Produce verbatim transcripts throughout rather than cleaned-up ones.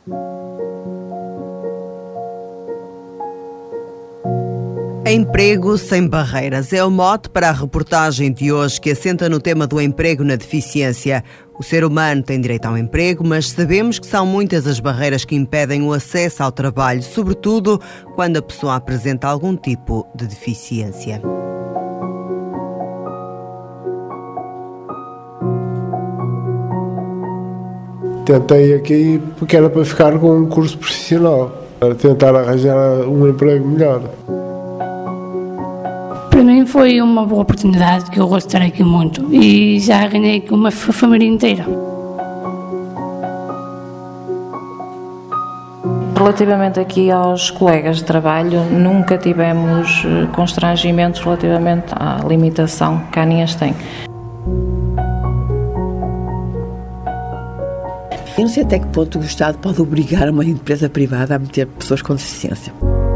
Emprego sem barreiras é o mote para a reportagem de hoje, que assenta no tema do emprego na deficiência. O ser humano tem direito ao emprego, mas sabemos que são muitas as barreiras que impedem o acesso ao trabalho, sobretudo quando a pessoa apresenta algum tipo de deficiência. Tentei aqui porque era para ficar com um curso profissional, para tentar arranjar um emprego melhor. Para mim foi uma boa oportunidade, que eu gosto de estar aqui muito e já ganhei com uma família inteira. Relativamente aqui aos colegas de trabalho, nunca tivemos constrangimentos relativamente à limitação que a ANIAS tem. Eu não sei até que ponto o Estado pode obrigar uma empresa privada a meter pessoas com deficiência.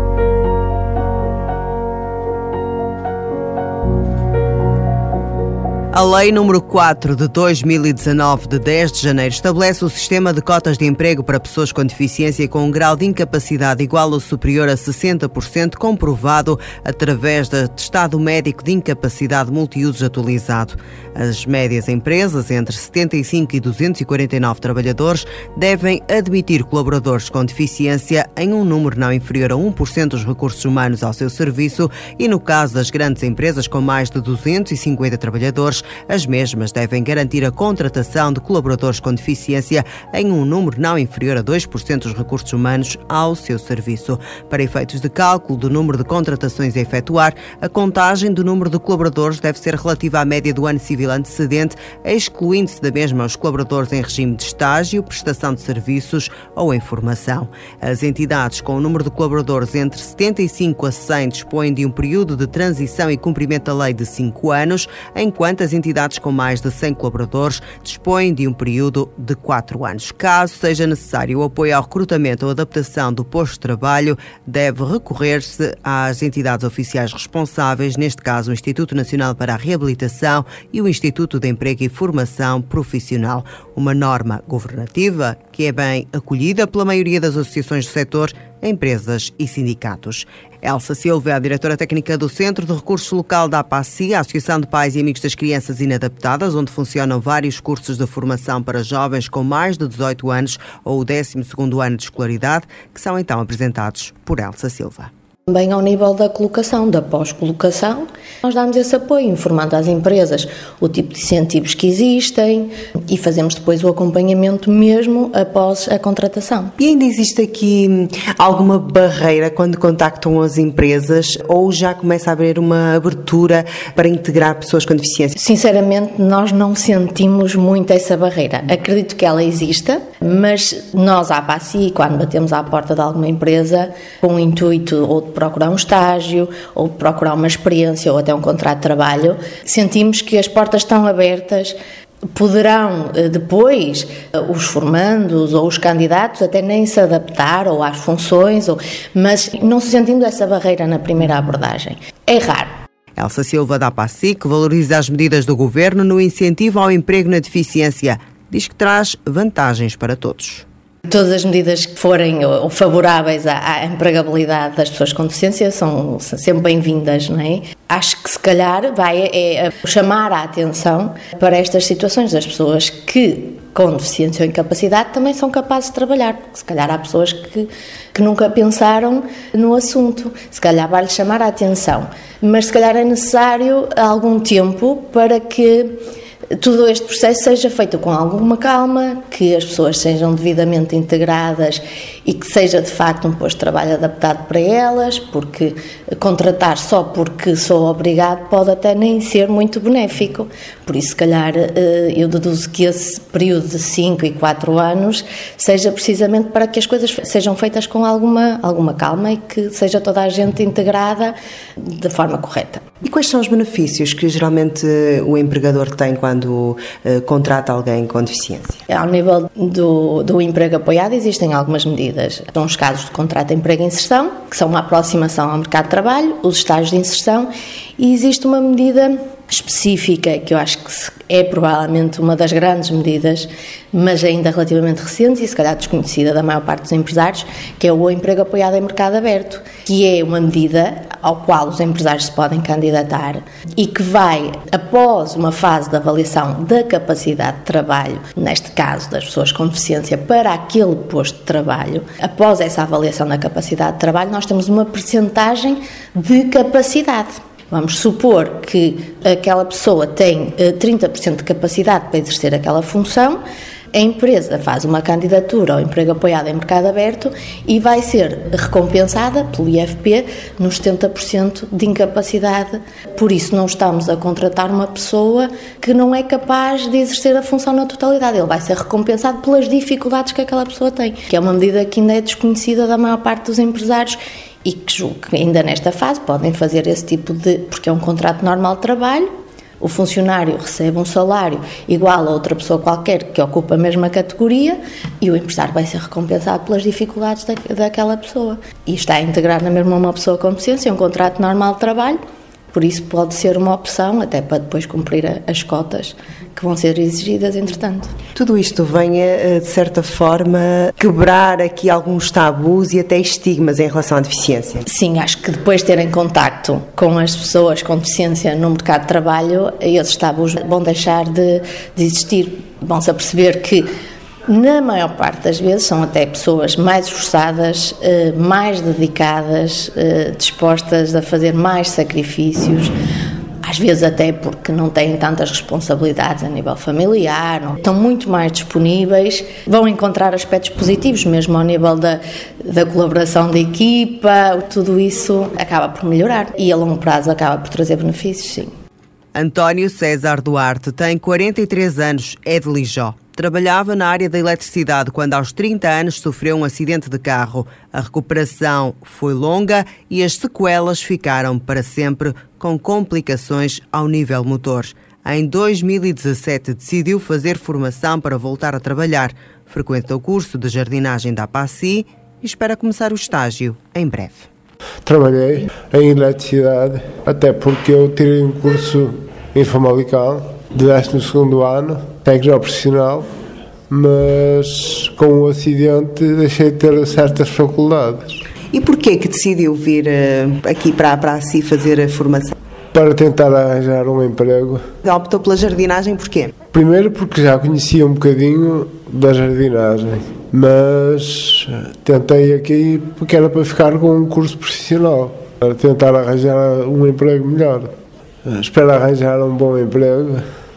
A Lei número quatro de dois mil e dezanove, de dez de janeiro, estabelece o sistema de cotas de emprego para pessoas com deficiência com um grau de incapacidade igual ou superior a sessenta por cento, comprovado através do atestado médico de incapacidade multiusos atualizado. As médias empresas, entre setenta e cinco e duzentos e quarenta e nove trabalhadores, devem admitir colaboradores com deficiência em um número não inferior a um por cento dos recursos humanos ao seu serviço e, no caso das grandes empresas com mais de duzentos e cinquenta trabalhadores, as mesmas devem garantir a contratação de colaboradores com deficiência em um número não inferior a dois por cento dos recursos humanos ao seu serviço. Para efeitos de cálculo do número de contratações a efetuar, a contagem do número de colaboradores deve ser relativa à média do ano civil antecedente, excluindo-se da mesma os colaboradores em regime de estágio, prestação de serviços ou em formação. As entidades com o número de colaboradores entre setenta e cinco a cem dispõem de um período de transição e cumprimento da lei de cinco anos, enquanto as entidades com mais de cem colaboradores dispõem de um período de quatro anos. Caso seja necessário o apoio ao recrutamento ou adaptação do posto de trabalho, deve recorrer-se às entidades oficiais responsáveis, neste caso o Instituto Nacional para a Reabilitação e o Instituto de Emprego e Formação Profissional. Uma norma governativa que é bem acolhida pela maioria das associações do setor, empresas e sindicatos. Elsa Silva é a diretora técnica do Centro de Recursos Local da APACI, a Associação de Pais e Amigos das Crianças Inadaptadas, onde funcionam vários cursos de formação para jovens com mais de dezoito anos ou o décimo segundo ano de escolaridade, que são então apresentados por Elsa Silva. Também ao nível da colocação, da pós-colocação, nós damos esse apoio, informando às empresas o tipo de incentivos que existem e fazemos depois o acompanhamento mesmo após a contratação. E ainda existe aqui alguma barreira quando contactam as empresas ou já começa a haver uma abertura para integrar pessoas com deficiência? Sinceramente, nós não sentimos muito essa barreira. Acredito que ela exista, mas nós, à APACI, quando batemos à porta de alguma empresa, com o intuito ou de procurar um estágio, ou de procurar uma experiência, ou até um contrato de trabalho, sentimos que as portas estão abertas. Poderão depois os formandos ou os candidatos até nem se adaptar ou às funções, ou, mas não se sentindo essa barreira na primeira abordagem. É raro. Elsa Silva da APACI, que valoriza as medidas do Governo no incentivo ao emprego na deficiência, diz que traz vantagens para todos. Todas as medidas que forem favoráveis à empregabilidade das pessoas com deficiência são sempre bem-vindas, não é? Acho que se calhar vai é, chamar a atenção para estas situações das pessoas que com deficiência ou incapacidade também são capazes de trabalhar, porque se calhar há pessoas que, que nunca pensaram no assunto, se calhar vai-lhes chamar a atenção, mas se calhar é necessário algum tempo para que todo este processo seja feito com alguma calma, que as pessoas sejam devidamente integradas e que seja de facto um posto de trabalho adaptado para elas, porque contratar só porque sou obrigado pode até nem ser muito benéfico. Por isso, se calhar, eu deduzo que esse período de cinco e quatro anos seja precisamente para que as coisas sejam feitas com alguma, alguma calma e que seja toda a gente integrada de forma correta. E quais são os benefícios que geralmente o empregador tem quando uh, contrata alguém com deficiência? Ao nível do, do emprego apoiado existem algumas medidas. São os casos de contrato de emprego e inserção, que são uma aproximação ao mercado de trabalho, os estágios de inserção, e existe uma medida específica, que eu acho que é provavelmente uma das grandes medidas, mas ainda relativamente recente e se calhar desconhecida da maior parte dos empresários, que é o emprego apoiado em mercado aberto, que é uma medida ao qual os empresários se podem candidatar e que vai, após uma fase de avaliação da capacidade de trabalho, neste caso das pessoas com deficiência, para aquele posto de trabalho, após essa avaliação da capacidade de trabalho, nós temos uma percentagem de capacidade. Vamos supor que aquela pessoa tem trinta por cento de capacidade para exercer aquela função, a empresa faz uma candidatura ao emprego apoiado em mercado aberto e vai ser recompensada pelo I F P nos setenta por cento de incapacidade. Por isso não estamos a contratar uma pessoa que não é capaz de exercer a função na totalidade. Ele vai ser recompensado pelas dificuldades que aquela pessoa tem, que é uma medida que ainda é desconhecida da maior parte dos empresários e que julgo que ainda nesta fase podem fazer esse tipo de... porque é um contrato normal de trabalho, o funcionário recebe um salário igual a outra pessoa qualquer que ocupa a mesma categoria e o empresário vai ser recompensado pelas dificuldades da, daquela pessoa. E está a integrar na mesma uma pessoa com deficiência, um contrato normal de trabalho, por isso pode ser uma opção até para depois cumprir a, as cotas que vão ser exigidas entretanto. Tudo isto vem a, de certa forma, quebrar aqui alguns tabus e até estigmas em relação à deficiência? Sim, acho que depois de terem contacto com as pessoas com deficiência no mercado de trabalho, esses tabus vão deixar de, de existir. Vão-se a perceber que na maior parte das vezes são até pessoas mais esforçadas, mais dedicadas, dispostas a fazer mais sacrifícios, às vezes até porque não têm tantas responsabilidades a nível familiar, não, estão muito mais disponíveis, vão encontrar aspectos positivos mesmo ao nível da, da colaboração da equipa, tudo isso acaba por melhorar e a longo prazo acaba por trazer benefícios, sim. António César Duarte tem quarenta e três anos, é de Lijó. Trabalhava na área da eletricidade quando aos trinta anos sofreu um acidente de carro. A recuperação foi longa e as sequelas ficaram para sempre, com complicações ao nível motor. Em dois mil e dezassete decidiu fazer formação para voltar a trabalhar. Frequenta o curso de jardinagem da APACI e espera começar o estágio em breve. Trabalhei em eletricidade, até porque eu tirei um curso em Famalicão, de décimo segundo ano, técnico profissional, mas com o acidente deixei de ter certas faculdades. E porquê que decidiu vir uh, aqui para, para a si fazer a formação? Para tentar arranjar um emprego. Optou pela jardinagem porquê? Primeiro porque já conhecia um bocadinho da jardinagem, mas tentei aqui porque era para ficar com um curso profissional, para tentar arranjar um emprego melhor. Espero arranjar um bom emprego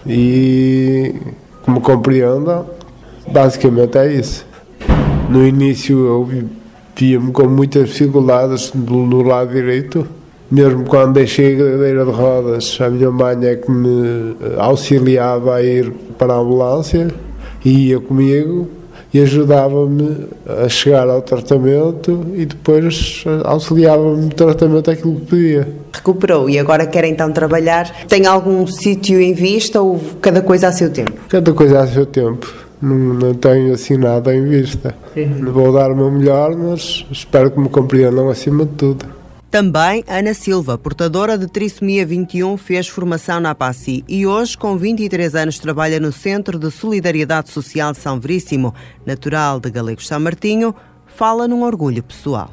e, como compreendam, basicamente é isso. No início eu via-me com muitas dificuldades no, no lado direito, mesmo quando deixei a cadeira de rodas, a minha mãe é que me auxiliava a ir para a ambulância e ia comigo e ajudava-me a chegar ao tratamento e depois auxiliava-me no tratamento aquilo que podia. Recuperou e agora quer então trabalhar. Tem algum sítio em vista ou cada coisa a seu tempo? Cada coisa a seu tempo. Não, não tenho assim nada em vista. Sim. Vou dar o meu melhor, mas espero que me compreendam acima de tudo. Também Ana Silva, portadora de trissomia vinte e um, fez formação na APACI e hoje, com vinte e três anos, trabalha no Centro de Solidariedade Social de São Veríssimo. Natural de Galegos São Martinho, fala num orgulho pessoal.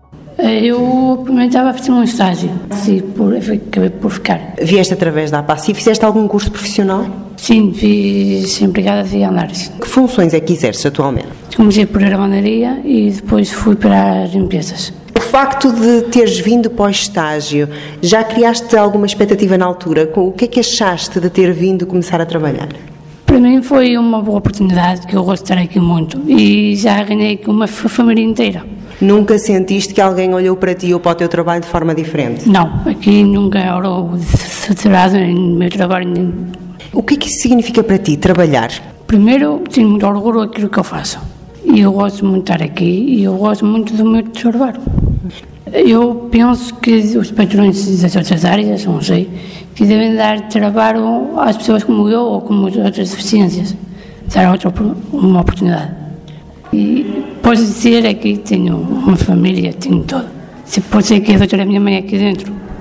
Eu primeiro estava a fazer um estágio, sim, por, acabei por ficar. Vieste através da APACI, fizeste algum curso profissional? Sim, fiz empregada de andares. Que funções é que exerces atualmente? Comecei por a lavandaria e depois fui para as limpezas. O facto de teres vindo para o estágio, já criaste alguma expectativa na altura? O que é que achaste de ter vindo começar a trabalhar? Para mim foi uma boa oportunidade, que eu gosto de estar aqui muito e já ganhei com uma família inteira. Nunca sentiste que alguém olhou para ti ou para o teu trabalho de forma diferente? Não, aqui nunca olhou saturado no meu trabalho. O que é que isso significa para ti, trabalhar? Primeiro, tenho muito orgulho daquilo que eu faço. E eu gosto muito de estar aqui e eu gosto muito do meu trabalho. Eu penso que os patrões das outras áreas, não sei, que devem dar trabalho às pessoas como eu ou como outras deficiências. Dar outra, uma oportunidade. E posso dizer aqui, tenho uma família, tenho tudo. Se pode ser que a doutora minha mãe aqui dentro.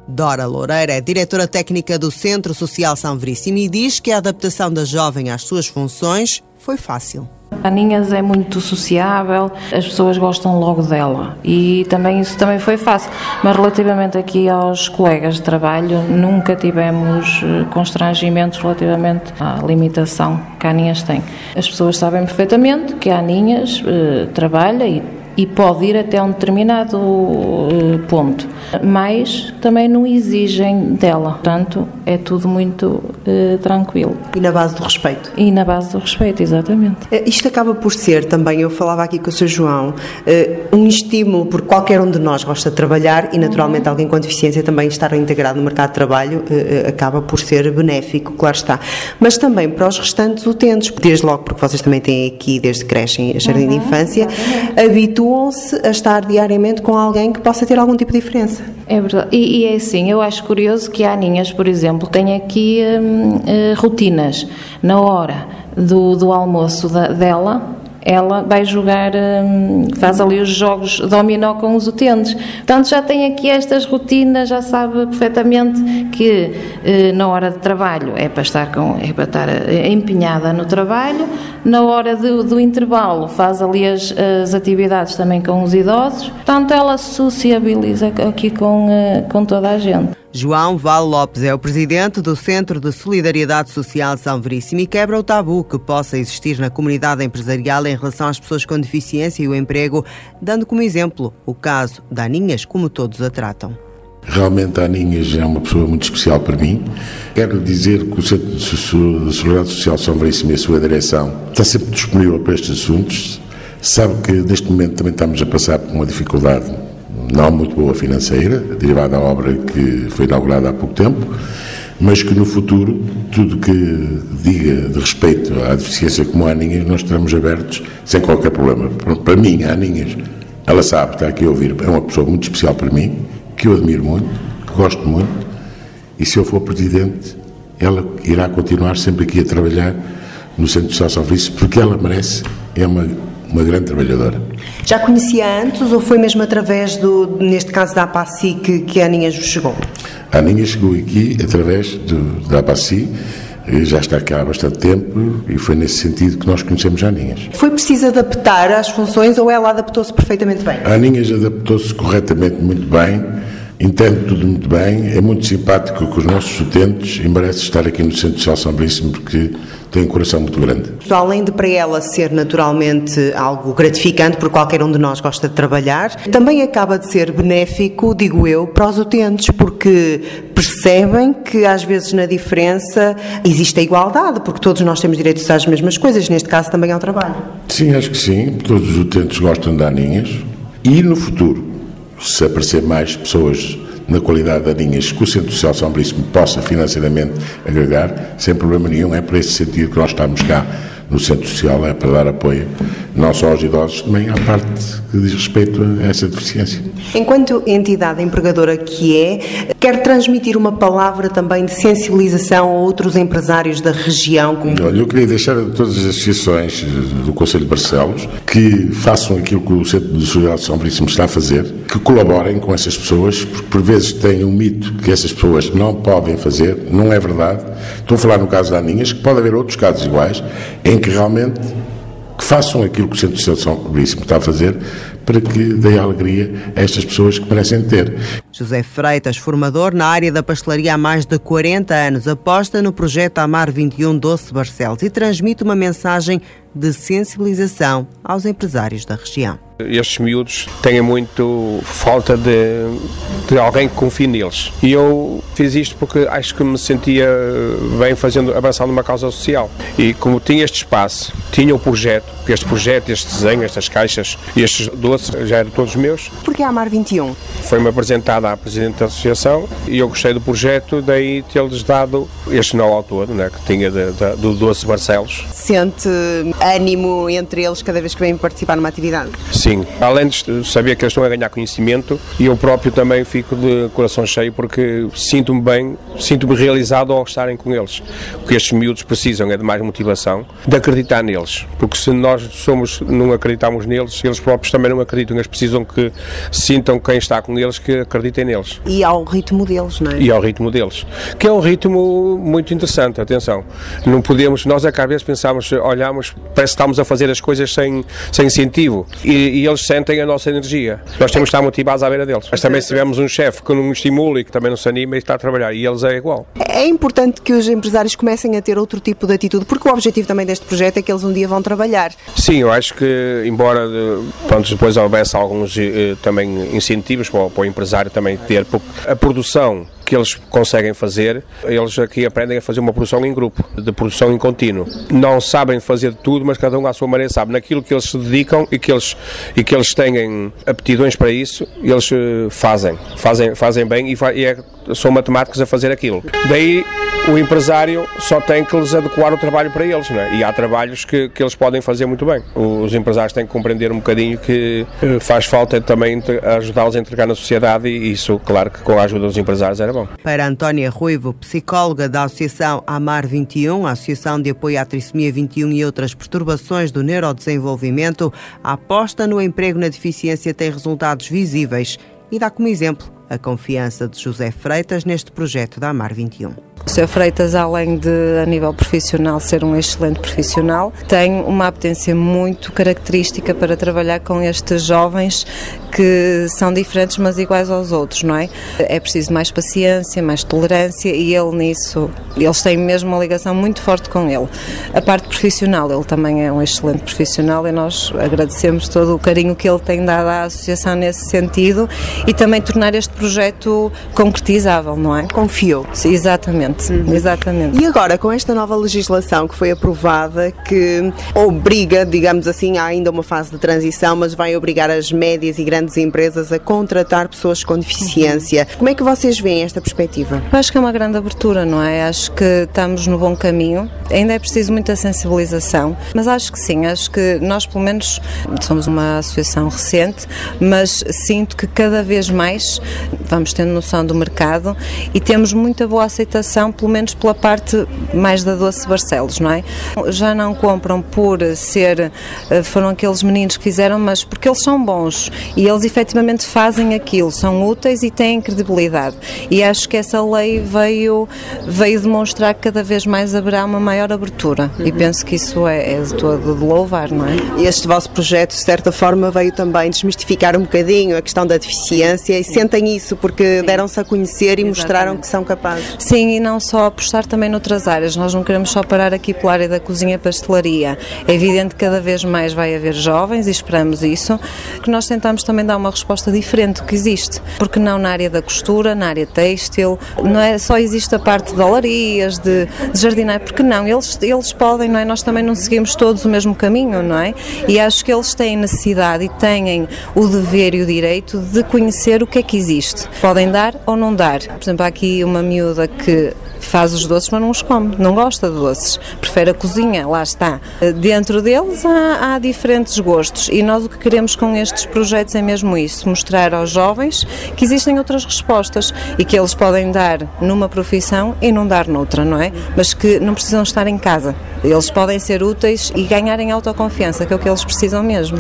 Dora Loureira é diretora técnica do Centro Social São Veríssimo e diz que a adaptação da jovem às suas funções foi fácil. A Aninhas é muito sociável, as pessoas gostam logo dela e também isso também foi fácil, mas relativamente aqui aos colegas de trabalho nunca tivemos constrangimentos relativamente à limitação que a Aninhas tem. As pessoas sabem perfeitamente que a Aninhas eh, trabalha e e pode ir até um determinado uh, ponto, mas também não exigem dela, portanto é tudo muito uh, tranquilo. E na base do respeito? E na base do respeito, exatamente. Uh, isto acaba por ser também, eu falava aqui com o senhor João, uh, um estímulo, porque qualquer um de nós gosta de trabalhar e naturalmente alguém com deficiência também estar integrado no mercado de trabalho uh, acaba por ser benéfico, claro está. Mas também para os restantes utentes, desde logo porque vocês também têm aqui, desde que crescem a jardim uhum, de infância, habituam se a estar diariamente com alguém que possa ter algum tipo de diferença. É verdade. E, e é assim, eu acho curioso que a Aninhas, por exemplo, tem aqui hum, uh, rotinas. Na hora do, do almoço da, dela, ela vai jogar, hum, faz ali os jogos dominó com os utentes. Portanto, já tem aqui estas rotinas, já sabe perfeitamente que eh, na hora de trabalho é para estar, com, é para estar empenhada no trabalho, na hora do, do intervalo faz ali as, as atividades também com os idosos. Portanto, ela sociabiliza aqui com, uh, com toda a gente. João Val Lopes é o presidente do Centro de Solidariedade Social São Veríssimo e quebra o tabu que possa existir na comunidade empresarial em relação às pessoas com deficiência e o emprego, dando como exemplo o caso da Aninhas, como todos a tratam. Realmente a Aninhas é uma pessoa muito especial para mim. Quero dizer que o Centro de Solidariedade Social São Veríssimo e a sua direção está sempre disponível para estes assuntos. Sabe que neste momento também estamos a passar por uma dificuldade não muito boa financeira, derivada da obra que foi inaugurada há pouco tempo, mas que no futuro, tudo que diga de respeito à deficiência como a Aninhas, nós estaremos abertos sem qualquer problema. Para mim, a Aninhas, ela sabe, está aqui a ouvir, é uma pessoa muito especial para mim, que eu admiro muito, que gosto muito, e se eu for presidente, ela irá continuar sempre aqui a trabalhar no Centro Social São Veríssimo, porque ela merece, é uma, uma grande trabalhadora. Já conhecia antes ou foi mesmo através, do, neste caso, da APACI que, que a Aninhas vos chegou? A Aninhas chegou aqui através do, da APACI, já está cá há bastante tempo e foi nesse sentido que nós conhecemos a Aninhas. Foi preciso adaptar às funções ou ela adaptou-se perfeitamente bem? A Aninhas adaptou-se corretamente muito bem, entende tudo muito bem, é muito simpático com os nossos utentes e merece estar aqui no Centro Social São Veríssimo porque tem um coração muito grande. Além de para ela ser naturalmente algo gratificante, porque qualquer um de nós gosta de trabalhar, também acaba de ser benéfico, digo eu, para os utentes, porque percebem que às vezes na diferença existe a igualdade, porque todos nós temos direitos às mesmas coisas, neste caso também ao trabalho. Sim, acho que sim, todos os utentes gostam de Aninhas e no futuro, se aparecer mais pessoas na qualidade de Aninhas que o Centro Social São Veríssimo possa financeiramente agregar, sem problema nenhum, é para esse sentido que nós estamos cá no Centro Social, é para dar apoio não só aos idosos, também à parte que diz respeito a essa deficiência. Enquanto entidade empregadora que é, quer transmitir uma palavra também de sensibilização a outros empresários da região? Como... Olha, eu queria deixar a todas as associações do Concelho de Barcelos que façam aquilo que o Centro de Solidariedade de São Veríssimo está a fazer, que colaborem com essas pessoas, porque por vezes tem um mito que essas pessoas não podem fazer, não é verdade. Estou a falar no caso da Aninhas, que pode haver outros casos iguais, em que realmente que façam aquilo que o Centro de São Veríssimo está a fazer para que dê alegria a estas pessoas que merecem ter. José Freitas, formador na área da pastelaria há mais de quarenta anos, aposta no projeto Amar vinte e um Doce Barcelos e transmite uma mensagem de sensibilização aos empresários da região. Estes miúdos têm muito falta de, de alguém que confie neles. E eu fiz isto porque acho que me sentia bem fazendo, avançando numa causa social. E como tinha este espaço, tinha o projeto, este projeto, este desenho, estas caixas, estes doces já eram todos meus. Porquê Amar vinte e um? Foi-me apresentado à Presidente da Associação e eu gostei do projeto, daí ter-lhes dado este know-how todo, né, que tinha de, de, do Doce Barcelos. Sente ânimo entre eles cada vez que vêm participar numa atividade? Sim, além de saber que eles estão a ganhar conhecimento, e eu próprio também fico de coração cheio porque sinto-me bem, sinto-me realizado ao estarem com eles. O que estes miúdos precisam é de mais motivação, de acreditar neles, porque se nós somos, não acreditamos neles, eles próprios também não acreditam, eles precisam que sintam quem está com eles, que acreditem neles. E ao ritmo deles, não é? E ao ritmo deles, que é um ritmo muito interessante, atenção, não podemos, nós às vezes pensamos, olhamos, parece que estamos a fazer as coisas sem, sem incentivo, e, e eles sentem a nossa energia, nós temos que estar motivados à beira deles, mas também se tivermos um chefe que não estimula e que também não se anima e está a trabalhar, e eles é igual. É importante que os empresários comecem a ter outro tipo de atitude, porque o objetivo também deste projeto é que eles um dia vão trabalhar. Sim, eu acho que, embora pronto, depois houvesse alguns eh, também incentivos para o, para o empresário também ter, porque a produção que eles conseguem fazer, eles aqui aprendem a fazer uma produção em grupo, de produção em contínuo. Não sabem fazer tudo, mas cada um à sua maneira sabe. Naquilo que eles se dedicam e que eles, e que eles têm aptidões para isso, eles fazem, fazem, fazem bem e, e é, são matemáticos a fazer aquilo. Daí o empresário só tem que lhes adequar o trabalho para eles, não é? E há trabalhos que, que eles podem fazer muito bem. Os empresários têm que compreender um bocadinho que faz falta também ajudá-los a entregar na sociedade e isso, claro, que com a ajuda dos empresários era bom. Para Antónia Ruivo, psicóloga da Associação AMAR vinte e um, a Associação de Apoio à Trissomia vinte e um e outras perturbações do neurodesenvolvimento, a aposta no emprego na deficiência tem resultados visíveis e dá como exemplo a confiança de José Freitas neste projeto da AMAR vinte e um. O senhor Freitas, além de, a nível profissional, ser um excelente profissional, tem uma apetência muito característica para trabalhar com estes jovens que são diferentes, mas iguais aos outros, não é? É preciso mais paciência, mais tolerância e ele nisso, eles têm mesmo uma ligação muito forte com ele. A parte profissional, ele também é um excelente profissional e nós agradecemos todo o carinho que ele tem dado à associação nesse sentido e também tornar este projeto concretizável, não é? Confiou. Sim, exatamente. Uhum. Exatamente. E agora, com esta nova legislação que foi aprovada, que obriga, digamos assim, há ainda uma fase de transição, mas vai obrigar as médias e grandes empresas a contratar pessoas com deficiência. Como é que vocês veem esta perspectiva? Eu acho que é uma grande abertura, não é? Acho que estamos no bom caminho. Ainda é preciso muita sensibilização, mas acho que sim, acho que nós, pelo menos, somos uma associação recente, mas sinto que cada vez mais vamos tendo noção do mercado e temos muita boa aceitação, pelo menos pela parte mais da Doce Barcelos, não é? Já não compram por ser, foram aqueles meninos que fizeram, mas porque eles são bons e eles efetivamente fazem aquilo, são úteis e têm credibilidade. E acho que essa lei veio, veio demonstrar que cada vez mais haverá uma maior abertura uhum. e penso que isso é, é de todo de louvar, não é? E este vosso projeto, de certa forma, veio também desmistificar um bocadinho a questão da deficiência. Sim. E sentem isso porque deram-se a conhecer e Exatamente. Mostraram que são capazes. Sim, e não só apostar também noutras áreas. Nós não queremos só parar aqui pela área da cozinha e pastelaria. É evidente que cada vez mais vai haver jovens e esperamos isso, que nós tentamos também dar uma resposta diferente do que existe. Porque não na área da costura, na área têxtil, não é só existe a parte de olarias, de, de jardineiro, porque não, eles, eles podem, não é? Nós também não seguimos todos o mesmo caminho, não é? E acho que eles têm necessidade e têm o dever e o direito de conhecer o que é que existe. Podem dar ou não dar. Por exemplo, há aqui uma miúda que faz os doces, mas não os come, não gosta de doces, prefere a cozinha, lá está. Dentro deles há, há diferentes gostos e nós o que queremos com estes projetos é mesmo isso, mostrar aos jovens que existem outras respostas e que eles podem dar numa profissão e não dar noutra, não é? Mas que não precisam estar em casa, eles podem ser úteis e ganharem autoconfiança, que é o que eles precisam mesmo.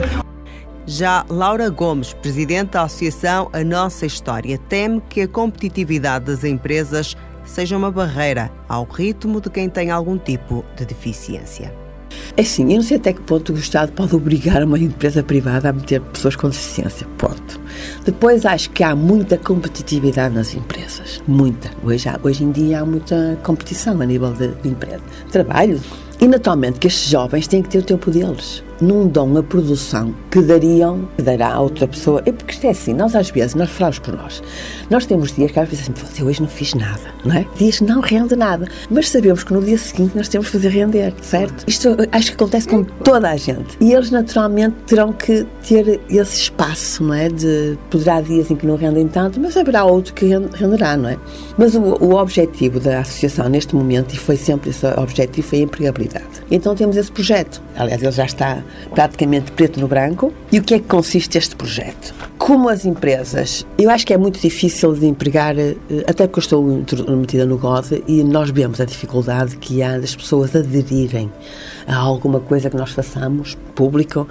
Já Laura Gomes, presidente da Associação A Nossa História, teme que a competitividade das empresas seja uma barreira ao ritmo de quem tem algum tipo de deficiência. É sim, eu não sei até que ponto o Estado pode obrigar uma empresa privada a meter pessoas com deficiência, ponto. Depois acho que há muita competitividade nas empresas, muita. Hoje, há, hoje em dia há muita competição a nível de, de empresa, trabalho. E naturalmente que estes jovens têm que ter o tempo deles. Não dão a produção que dariam, que dará a outra pessoa. É porque isto é assim, nós às vezes, nós falamos por nós. Nós temos dias que às vezes assim, eu hoje não fiz nada, não é? Dias não rende nada. Mas sabemos que no dia seguinte nós temos que fazer render, certo? Isto acho que acontece com toda a gente. E eles naturalmente terão que ter esse espaço, não é? De, poderá dias em que não rendem tanto, mas haverá outro que renderá, não é? Mas o, o objetivo da associação neste momento, e foi sempre esse objetivo, foi a empregabilidade. Então temos esse projeto. Aliás, ele já está praticamente preto no branco. E o que é que consiste este projeto? Como as empresas, eu acho que é muito difícil de empregar, até porque eu estou metida no G O D e nós vemos a dificuldade que há das pessoas aderirem a alguma coisa que nós façamos, público,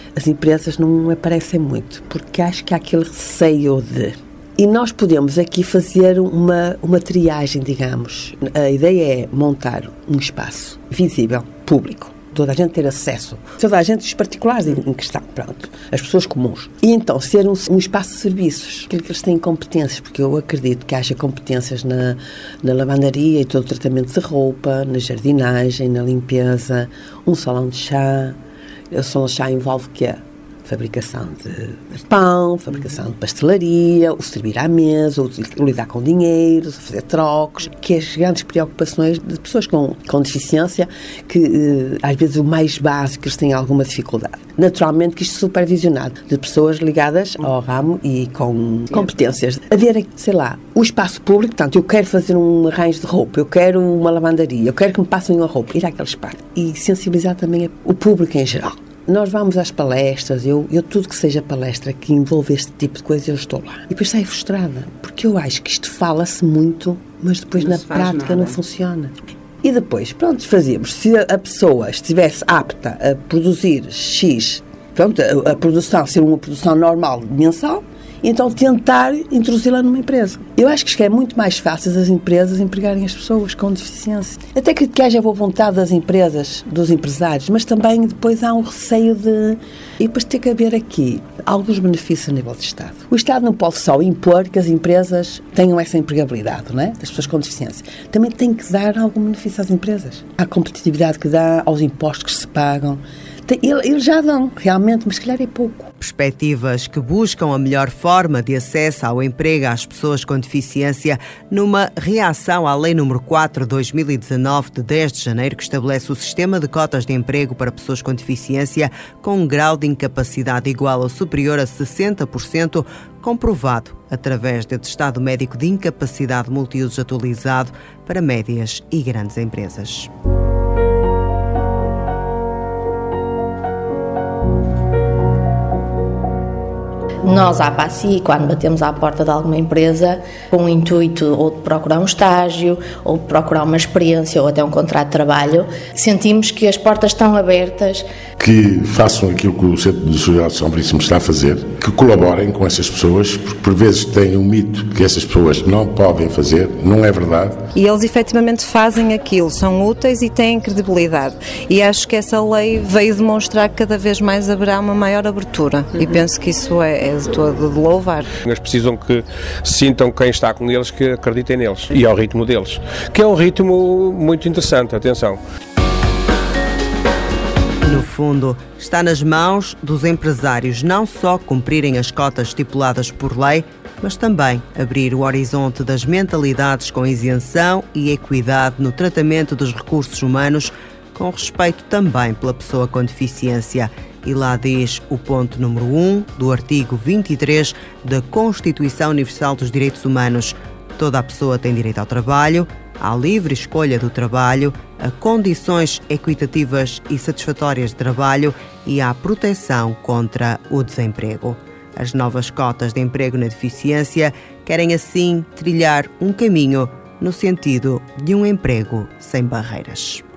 as empresas não aparecem muito, porque acho que há aquele receio de... E nós podemos aqui fazer uma, uma triagem, digamos. A ideia é montar um espaço visível, público, toda a gente ter acesso, toda a gente, os particulares em, em questão, pronto, as pessoas comuns. E então ser um, um espaço de serviços, aquilo que eles têm competências, porque eu acredito que haja competências na, na lavandaria e todo o tratamento de roupa, na jardinagem, na limpeza, um salão de chá. O salão de chá envolve o quê? Fabricação de pão, fabricação de pastelaria, o servir à mesa, o, o lidar com dinheiro, o fazer trocos, que as grandes preocupações de pessoas com, com deficiência, que eh, às vezes o mais básico eles têm alguma dificuldade. Naturalmente que isto é supervisionado, de pessoas ligadas ao ramo e com competências. Haver, sei lá, o espaço público, portanto, eu quero fazer um arranjo de roupa, eu quero uma lavandaria, eu quero que me passem uma roupa, ir àquele espaço e sensibilizar também o público em geral. Nós vamos às palestras, eu, eu tudo que seja palestra que envolva este tipo de coisa, eu estou lá. E depois saio frustrada, porque eu acho que isto fala-se muito, mas depois não na prática nada. Não funciona. E depois, pronto, fazíamos. Se a pessoa estivesse apta a produzir X, pronto, a, a produção ser uma produção normal mensal, então tentar introduzi-la numa empresa. Eu acho que é muito mais fácil as empresas empregarem as pessoas com deficiência. Até que, que haja boa vontade das empresas, dos empresários, mas também depois há um receio de... E depois tem que haver aqui alguns benefícios a nível de Estado. O Estado não pode só impor que as empresas tenham essa empregabilidade, não é? Das pessoas com deficiência. Também tem que dar algum benefício às empresas. À competitividade que dá, aos impostos que se pagam. Eles já dão, realmente, mas se calhar é pouco. Perspectivas que buscam a melhor forma de acesso ao emprego às pessoas com deficiência numa reação à Lei número quatro de dois mil e dezanove, de dez de janeiro, que estabelece o sistema de cotas de emprego para pessoas com deficiência com um grau de incapacidade igual ou superior a sessenta por cento, comprovado através de atestado médico de incapacidade multiusos atualizado para médias e grandes empresas. Nós, à PACI, quando batemos à porta de alguma empresa, com o intuito ou de procurar um estágio, ou de procurar uma experiência, ou até um contrato de trabalho, sentimos que as portas estão abertas. Que façam aquilo que o Centro de Solidariedade de São Veríssimo está a fazer, que colaborem com essas pessoas, porque por vezes têm um mito que essas pessoas não podem fazer, não é verdade. E eles efetivamente fazem aquilo, são úteis e têm credibilidade. E acho que essa lei veio demonstrar que cada vez mais haverá uma maior abertura. Uhum. E penso que isso é, é de todo de louvar. Eles precisam que sintam quem está com eles, que acreditem neles e ao ritmo deles, que é um ritmo muito interessante, atenção. No fundo, está nas mãos dos empresários não só cumprirem as cotas estipuladas por lei, mas também abrir o horizonte das mentalidades com isenção e equidade no tratamento dos recursos humanos, com respeito também pela pessoa com deficiência. E lá diz o ponto número um do artigo vinte e três da Constituição Universal dos Direitos Humanos. Toda a pessoa tem direito ao trabalho, à livre escolha do trabalho, a condições equitativas e satisfatórias de trabalho e à proteção contra o desemprego. As novas cotas de emprego na deficiência querem assim trilhar um caminho no sentido de um emprego sem barreiras.